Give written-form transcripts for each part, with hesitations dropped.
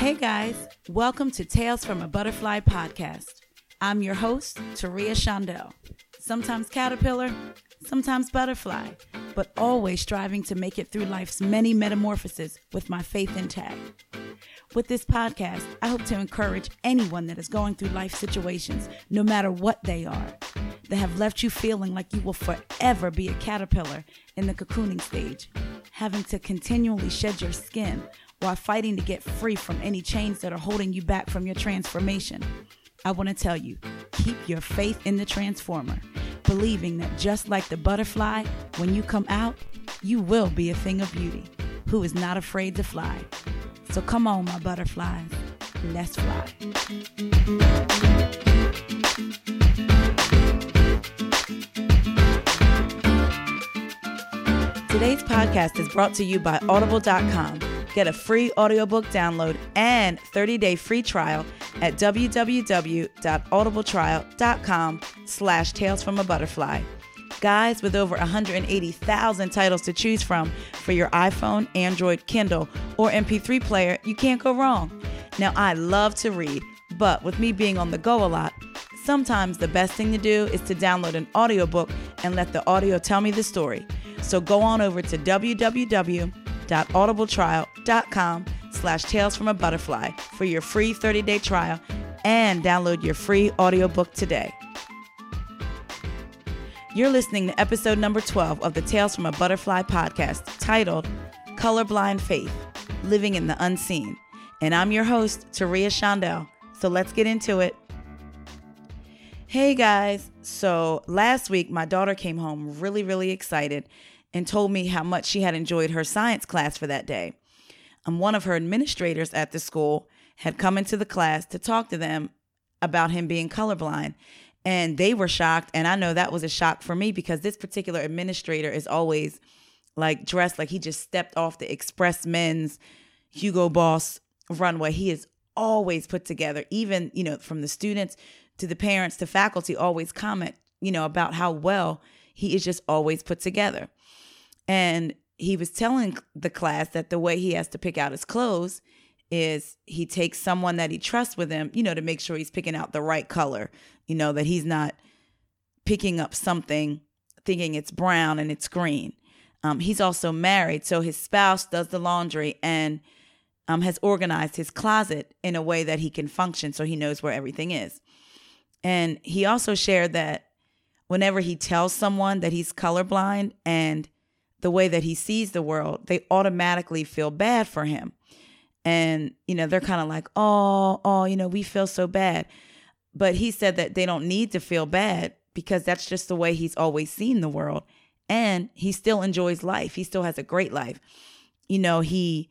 Hey guys, welcome to Tales from a Butterfly podcast. I'm your host, Taria Shondell. Sometimes caterpillar, sometimes butterfly, but always striving to make it through life's many metamorphoses with my faith intact. With this podcast, I hope to encourage anyone that is going through life situations, no matter what they are, that have left you feeling like you will forever be a caterpillar in the cocooning stage, having to continually shed your skin while fighting to get free from any chains that are holding you back from your transformation. I want to tell you, keep your faith in the transformer, believing that just like the butterfly, when you come out, you will be a thing of beauty who is not afraid to fly. So come on, my butterflies, let's fly. Today's podcast is brought to you by Audible.com. Get a free audiobook download and 30-day free trial at www.audibletrial.com/Tales from a Butterfly. Guys, with over 180,000 titles to choose from for your iPhone, Android, Kindle, or MP3 player, you can't go wrong. Now, I love to read, but with me being on the go a lot, sometimes the best thing to do is to download an audiobook and let the audio tell me the story. So go on over to www.audibletrial.com/Tales from a Butterfly for your free 30-day trial and download your free audiobook today. You're listening to episode number 12 of the Tales from a Butterfly podcast titled Colorblind Faith, Living in the Unseen. And I'm your host, Taria Shondell. So let's get into it. Hey guys. So last week, my daughter came home really excited and told me how much she had enjoyed her science class for that day. One of her administrators at the school had come into the class to talk to them about him being colorblind. And they were shocked. And I know that was a shock for me because this particular administrator is always like dressed like he just stepped off the Express Men's Hugo Boss runway. He is always put together, even, from the students to the parents to faculty always comment, about how well he is just always put together. And he was telling the class that the way he has to pick out his clothes is he takes someone that he trusts with him, to make sure he's picking out the right color, that he's not picking up something thinking it's brown and it's green. He's also married, so his spouse does the laundry and has organized his closet in a way that he can function so he knows where everything is. And he also shared that whenever he tells someone that he's colorblind and the way that he sees the world, they automatically feel bad for him. And, they're kind of like, oh, we feel so bad. But he said that they don't need to feel bad because that's just the way he's always seen the world. And he still enjoys life. He still has a great life. He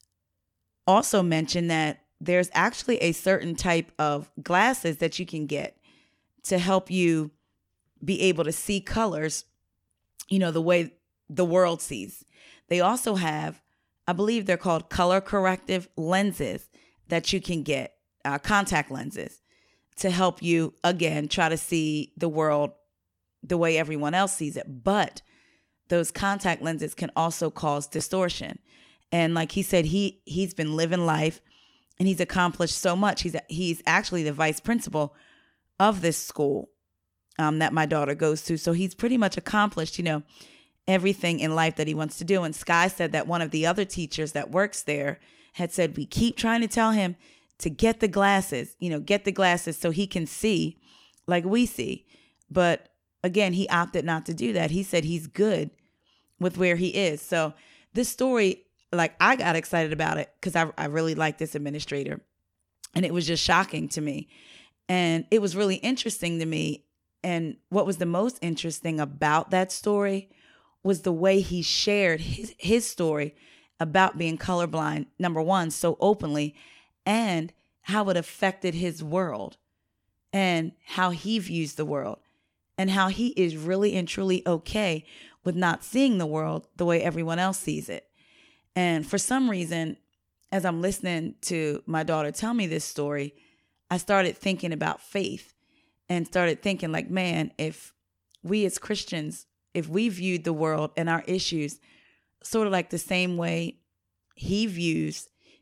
also mentioned that there's actually a certain type of glasses that you can get to help you be able to see colors, the way the world sees. They also have, I believe they're called color corrective lenses that you can get, contact lenses, to help you, again, try to see the world the way everyone else sees it. But those contact lenses can also cause distortion. And like he said, he's been living life and he's accomplished so much. He's actually the vice principal of this school that my daughter goes to. So he's pretty much accomplished, everything in life that he wants to do. And Sky said that one of the other teachers that works there had said, we keep trying to tell him to get the glasses so he can see like we see. But again, he opted not to do that. He said he's good with where he is. So this story, I got excited about it because I really like this administrator. And it was just shocking to me. And it was really interesting to me. And what was the most interesting about that story was the way he shared his story about being colorblind, number one, so openly, and how it affected his world and how he views the world and how he is really and truly okay with not seeing the world the way everyone else sees it. And for some reason, as I'm listening to my daughter tell me this story, I started thinking about faith and started thinking man, if we as Christians, if we viewed the world and our issues sort of like the same way he views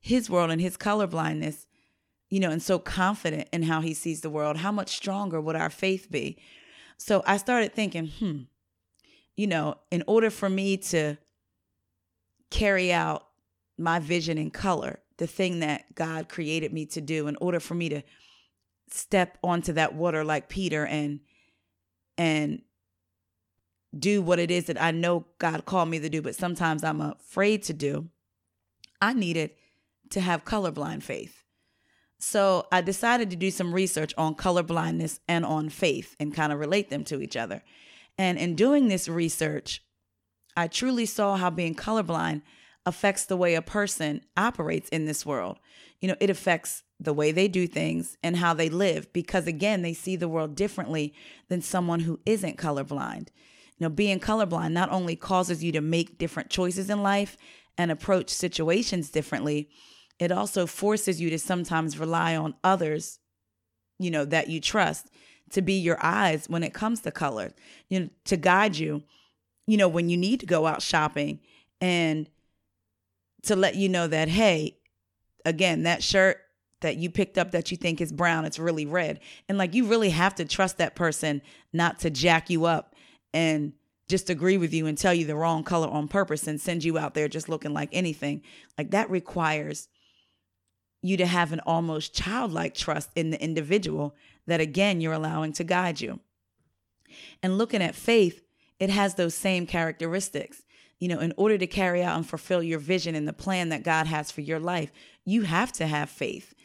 his world and his colorblindness, and so confident in how he sees the world, how much stronger would our faith be? So I started thinking, in order for me to carry out my vision in color, the thing that God created me to do, in order for me to step onto that water like Peter and do what it is that I know God called me to do, but sometimes I'm afraid to do, I needed to have colorblind faith. So I decided to do some research on colorblindness and on faith and kind of relate them to each other. And in doing this research, I truly saw how being colorblind affects the way a person operates in this world. It affects the way they do things and how they live, because again, they see the world differently than someone who isn't colorblind. Being colorblind not only causes you to make different choices in life and approach situations differently, it also forces you to sometimes rely on others, that you trust, to be your eyes when it comes to color, to guide you, when you need to go out shopping, and to let you know that, hey, again, that shirt that you picked up that you think is brown, it's really red. And you really have to trust that person not to jack you up and just agree with you and tell you the wrong color on purpose and send you out there just looking like anything. That requires you to have an almost childlike trust in the individual that, again, you're allowing to guide you. And looking at faith, it has those same characteristics. In order to carry out and fulfill your vision and the plan that God has for your life, you have to have faith.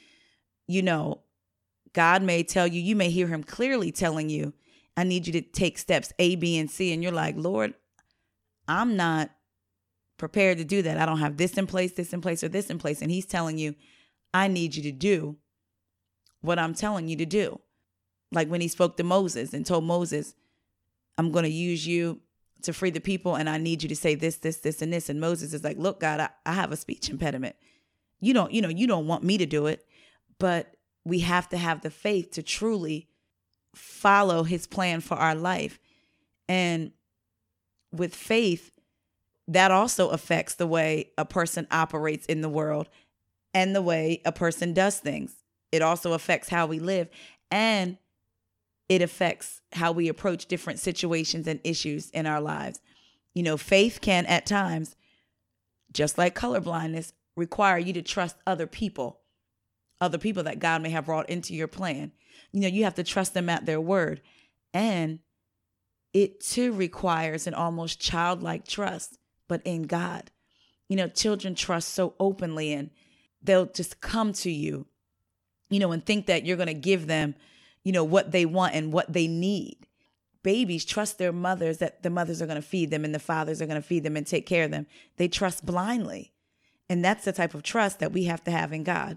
God may tell you, you may hear him clearly telling you, I need you to take steps A, B, and C. And you're like, Lord, I'm not prepared to do that. I don't have this in place, or this in place. And he's telling you, I need you to do what I'm telling you to do. Like when he spoke to Moses and told Moses, I'm going to use you to free the people, and I need you to say this, this, this, and this. And Moses is like, look, God, I have a speech impediment. You don't want me to do it, but we have to have the faith to truly follow his plan for our life. And with faith, that also affects the way a person operates in the world and the way a person does things. It also affects how we live, and it affects how we approach different situations and issues in our lives. Faith can at times, just like colorblindness, require you to trust other people that God may have brought into your plan. You have to trust them at their word. And it too requires an almost childlike trust, but in God. Children trust so openly, and they'll just come to you, and think that you're going to give them, what they want and what they need. Babies trust their mothers, that the mothers are going to feed them and the fathers are going to feed them and take care of them. They trust blindly. And that's the type of trust that we have to have in God.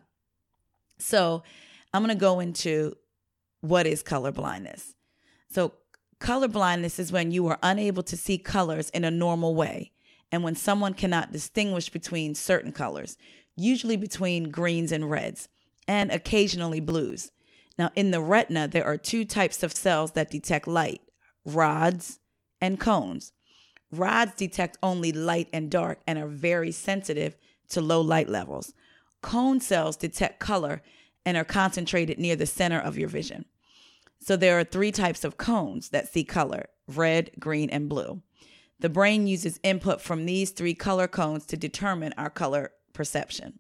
So I'm going to go into what is color blindness. So color blindness is when you are unable to see colors in a normal way, and when someone cannot distinguish between certain colors, usually between greens and reds, and occasionally blues. Now, in the retina, there are two types of cells that detect light, rods and cones. Rods detect only light and dark and are very sensitive to low light levels. Cone cells detect color and are concentrated near the center of your vision. So there are three types of cones that see color: red, green, and blue. The brain uses input from these three color cones to determine our color perception.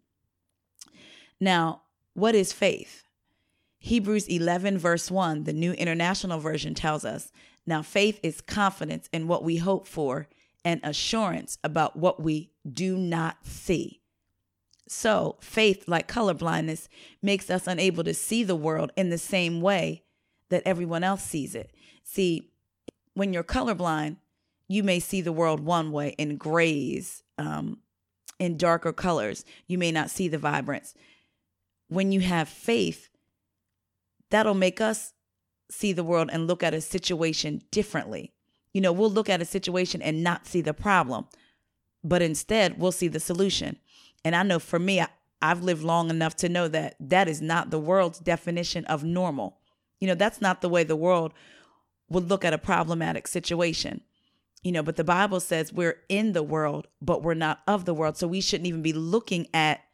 Now, what is faith? Hebrews 11 verse 1, the New International Version, tells us, now faith is confidence in what we hope for and assurance about what we do not see. So faith, like colorblindness, makes us unable to see the world in the same way that everyone else sees it. See, when you're colorblind, you may see the world one way, in grays, in darker colors. You may not see the vibrance. When you have faith, that'll make us see the world and look at a situation differently. We'll look at a situation and not see the problem, but instead we'll see the solution. And I know for me, I've lived long enough to know that that is not the world's definition of normal. That's not the way the world would look at a problematic situation. But the Bible says we're in the world, but we're not of the world. So we shouldn't even be looking at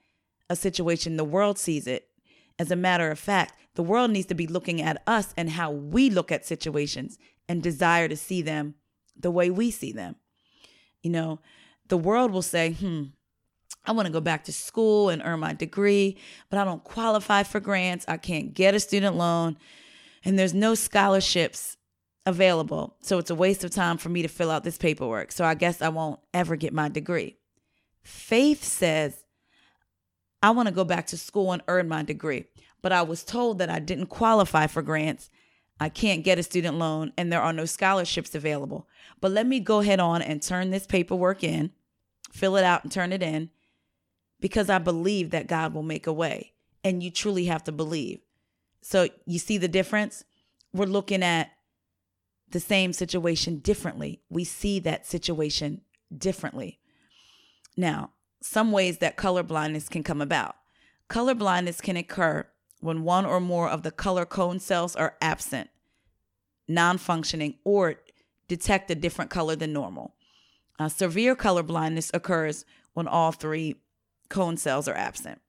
a situation the world sees it. As a matter of fact, the world needs to be looking at us and how we look at situations and desire to see them the way we see them. You know, the world will say, I want to go back to school and earn my degree, but I don't qualify for grants. I can't get a student loan, and there's no scholarships available. So it's a waste of time for me to fill out this paperwork. So I guess I won't ever get my degree. Faith says, I want to go back to school and earn my degree, but I was told that I didn't qualify for grants. I can't get a student loan and there are no scholarships available. But let me go ahead on and turn this paperwork in, fill it out and turn it in, because I believe that God will make a way. And you truly have to believe. So you see the difference? We're looking at the same situation differently. We see that situation differently. Now, some ways that color blindness can come about. Color blindness can occur when one or more of the color cone cells are absent, non-functioning, or detect a different color than normal. Severe color blindness occurs when all three cone cells are absent.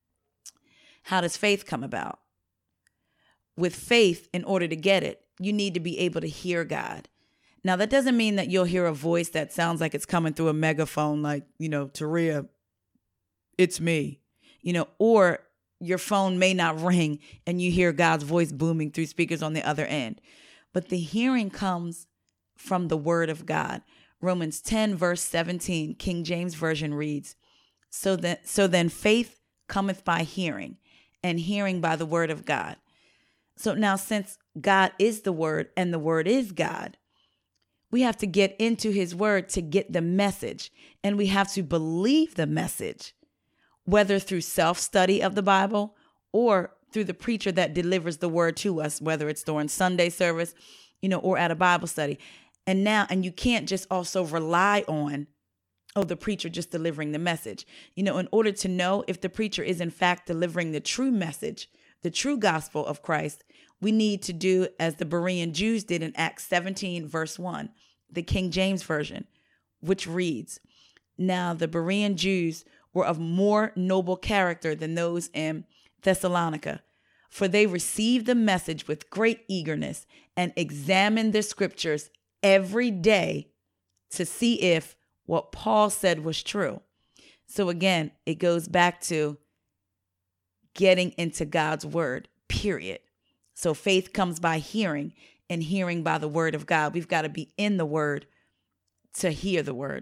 How does faith come about? With faith, in order to get it, you need to be able to hear God. Now, that doesn't mean that you'll hear a voice that sounds like it's coming through a megaphone, like, Taria, it's me, or your phone may not ring and you hear God's voice booming through speakers on the other end. But the hearing comes from the word of God. Romans 10, verse 17, King James Version reads, So then faith cometh by hearing, and hearing by the word of God. So now, since God is the word and the word is God, we have to get into his word to get the message, and we have to believe the message, whether through self-study of the Bible or through the preacher that delivers the word to us, whether it's during Sunday service, or at a Bible study. And you can't just also rely on, the preacher just delivering the message. In order to know if the preacher is in fact delivering the true message, the true gospel of Christ, we need to do as the Berean Jews did in Acts 17, verse 1, the King James Version, which reads, Now the Berean Jews were of more noble character than those in Thessalonica, for they received the message with great eagerness and examined the scriptures every day to see if what Paul said was true. So again, it goes back to getting into God's word, period. So faith comes by hearing, and hearing by the word of God. We've got to be in the word to hear the word.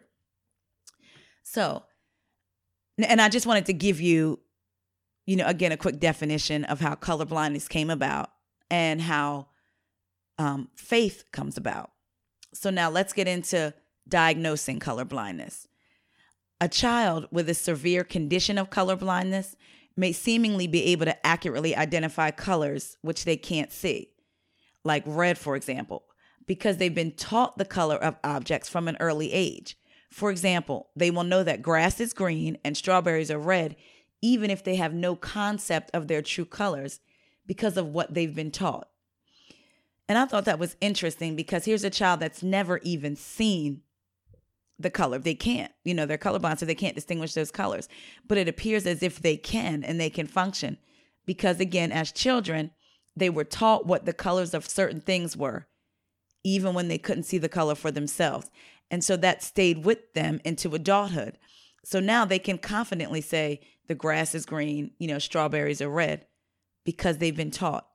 So, and I just wanted to give you, again, a quick definition of how color blindness came about and how faith comes about. So now let's get into diagnosing color blindness. A child with a severe condition of color blindness may seemingly be able to accurately identify colors which they can't see, like red, for example, because they've been taught the color of objects from an early age. For example, they will know that grass is green and strawberries are red, even if they have no concept of their true colors because of what they've been taught. And I thought that was interesting because here's a child that's never even seen the color. They can't, they're colorblind, so they can't distinguish those colors. But it appears as if they can and they can function because, again, as children, they were taught what the colors of certain things were, even when they couldn't see the color for themselves. And so that stayed with them into adulthood. So now they can confidently say the grass is green, strawberries are red because they've been taught,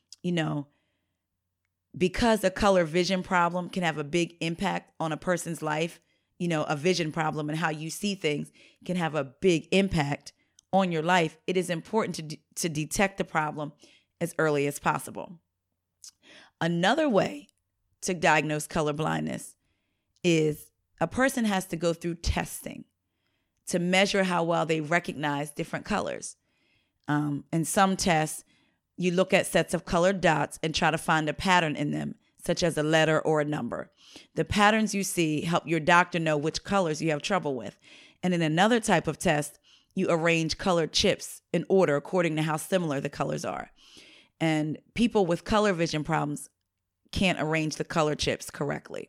because a color vision problem can have a big impact on a person's life. A vision problem and how you see things can have a big impact on your life. It is important to detect the problem as early as possible. Another way to diagnose color blindness is a person has to go through testing to measure how well they recognize different colors. In some tests, you look at sets of colored dots and try to find a pattern in them, such as a letter or a number. The patterns you see help your doctor know which colors you have trouble with. And in another type of test, you arrange colored chips in order according to how similar the colors are. And people with color vision problems can't arrange the color chips correctly.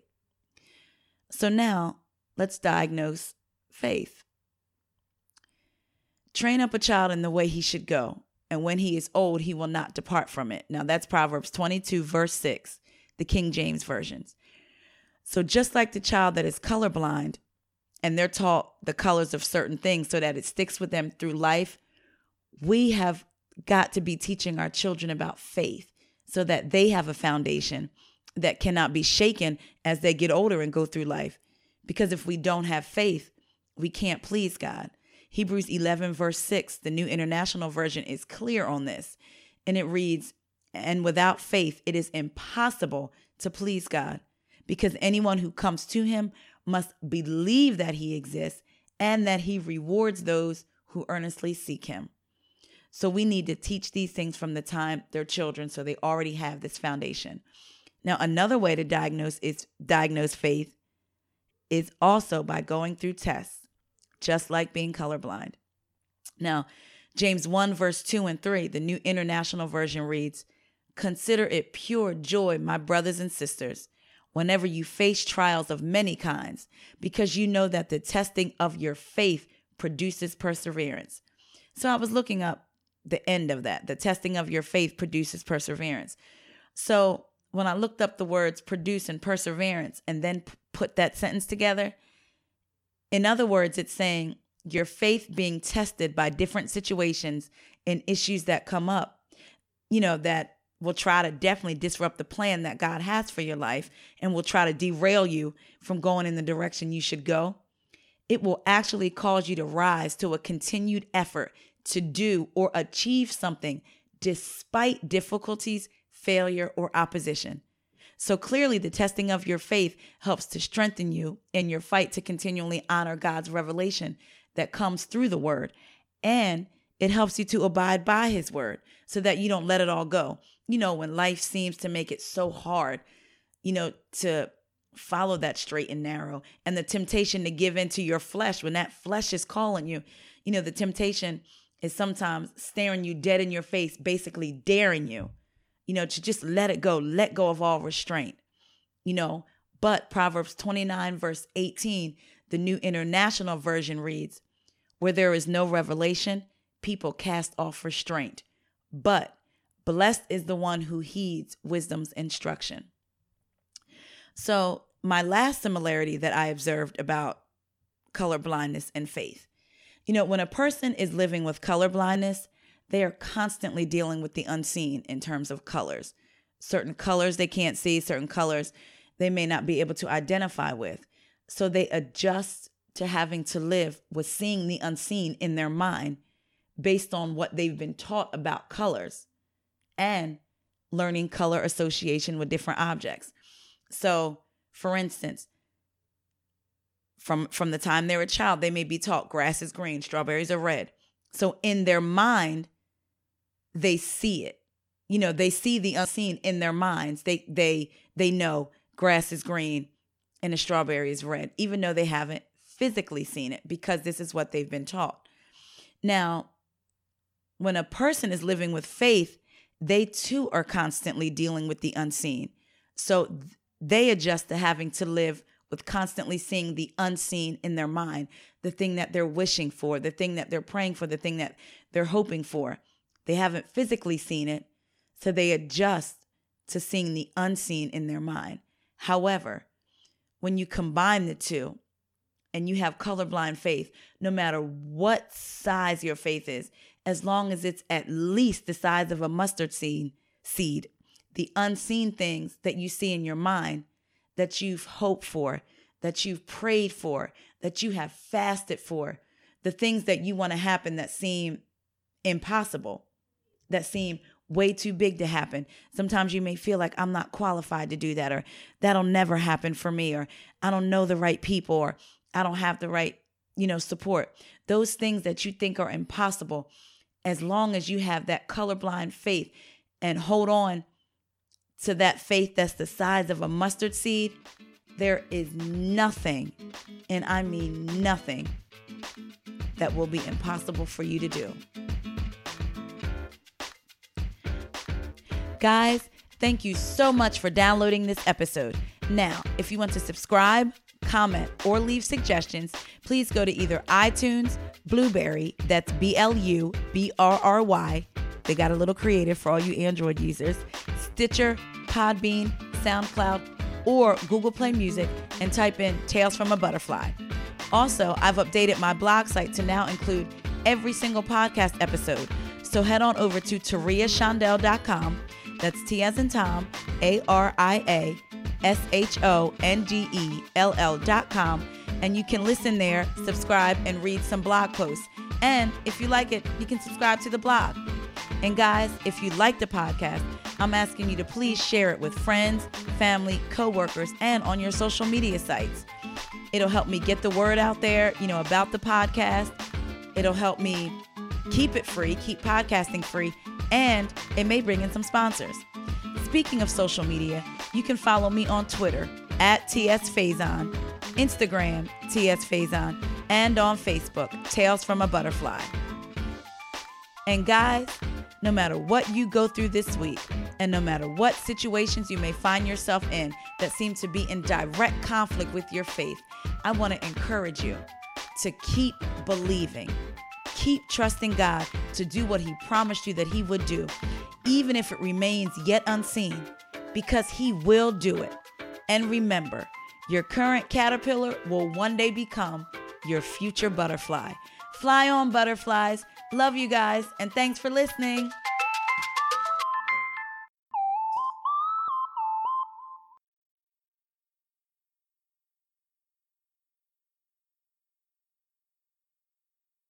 So now let's diagnose faith. Train up a child in the way he should go, and when he is old, he will not depart from it. Now that's Proverbs 22, verse 6, the King James versions. So just like the child that is colorblind, and they're taught the colors of certain things so that it sticks with them through life, we have got to be teaching our children about faith so that they have a foundation that cannot be shaken as they get older and go through life. Because if we don't have faith, we can't please God. Hebrews 11, verse 6, the New International Version, is clear on this. And it reads, "And without faith, it is impossible to please God, because anyone who comes to him must believe that he exists and that he rewards those who earnestly seek him." So we need to teach these things from the time they're children so they already have this foundation. Now, another way to diagnose faith is also by going through tests, just like being colorblind. Now, James 1, verse 2 and 3, the New International Version reads, "Consider it pure joy, my brothers and sisters, whenever you face trials of many kinds, because you know that the testing of your faith produces perseverance." So I was looking up the end of that. The testing of your faith produces perseverance. So when I looked up the words produce and perseverance and then put that sentence together, in other words, it's saying your faith being tested by different situations and issues that come up, that will try to definitely disrupt the plan that God has for your life and will try to derail you from going in the direction you should go. It will actually cause you to rise to a continued effort to do or achieve something despite difficulties, failure, or opposition. So clearly the testing of your faith helps to strengthen you in your fight to continually honor God's revelation that comes through the word. And it helps you to abide by his word so that you don't let it all go. When life seems to make it so hard, to follow that straight and narrow, and the temptation to give into your flesh, when that flesh is calling you, the temptation is sometimes staring you dead in your face, basically daring you, to just let it go, let go of all restraint, But Proverbs 29, verse 18, the New International Version reads, "Where there is no revelation, people cast off restraint. But blessed is the one who heeds wisdom's instruction." So my last similarity that I observed about colorblindness and faith, when a person is living with colorblindness, they are constantly dealing with the unseen in terms of colors. Certain colors they can't see, certain colors they may not be able to identify with. So they adjust to having to live with seeing the unseen in their mind based on what they've been taught about colors and learning color association with different objects. So, for instance, from the time they're a child, they may be taught grass is green, strawberries are red. So in their mind, they see it. They see the unseen in their minds. They know grass is green and a strawberry is red, even though they haven't physically seen it, because this is what they've been taught. Now, when a person is living with faith, they too are constantly dealing with the unseen. So they adjust to having to live with constantly seeing the unseen in their mind, the thing that they're wishing for, the thing that they're praying for, the thing that they're hoping for. They haven't physically seen it, so they adjust to seeing the unseen in their mind. However, when you combine the two and you have colorblind faith, no matter what size your faith is, as long as it's at least the size of a mustard seed, the unseen things that you see in your mind, that you've hoped for, that you've prayed for, that you have fasted for, the things that you want to happen that seem impossible, that seem way too big to happen. Sometimes you may feel like I'm not qualified to do that, or that'll never happen for me, or I don't know the right people, or I don't have the right, support. Those things that you think are impossible, as long as you have that colorblind faith and hold on to that faith that's the size of a mustard seed, there is nothing, and I mean nothing, that will be impossible for you to do. Guys, thank you so much for downloading this episode. Now, if you want to subscribe, comment, or leave suggestions, please go to either iTunes, Blueberry, that's BLUBRRY, they got a little creative for all you Android users, Stitcher, Podbean, SoundCloud, or Google Play Music and type in Tales from a Butterfly. Also, I've updated my blog site to now include every single podcast episode. So head on over to TariaShondell.com. That's T as in Tom, AriaShondell.com. And you can listen there, subscribe, and read some blog posts. And if you like it, you can subscribe to the blog. And guys, if you like the podcast, I'm asking you to please share it with friends, family, coworkers, and on your social media sites. It'll help me get the word out there, about the podcast. It'll help me keep it free, keep podcasting free, and it may bring in some sponsors. Speaking of social media, you can follow me on Twitter @TSFaison, Instagram TSFaison, and on Facebook, Tales from a Butterfly. And guys, no matter what you go through this week, and no matter what situations you may find yourself in that seem to be in direct conflict with your faith, I want to encourage you to keep believing. Keep trusting God to do what He promised you that He would do, even if it remains yet unseen, because He will do it. And remember, your current caterpillar will one day become your future butterfly. Fly on, butterflies. Love you guys, and thanks for listening.